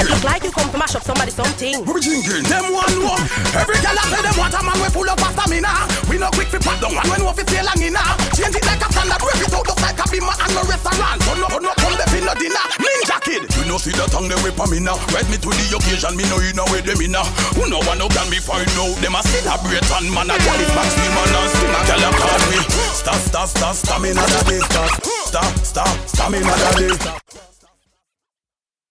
Look like you come to mash up somebody something. We drinking. Them one more. Every girl I say them want a man we full of stamina. We no quick fi pop down one when we fi stay long enough. Change it like a standard, break it out just like a bima and no restaurant. So no come the fin no dinner. Ninja kid. You know see the tongue they whip a me now. Ride me to the occasion, me know you know where them in now. Who know one no can me find out. Them a celebrate and man a call it back steam and a sting a girl a call me. Stamina that day. Stamina that day.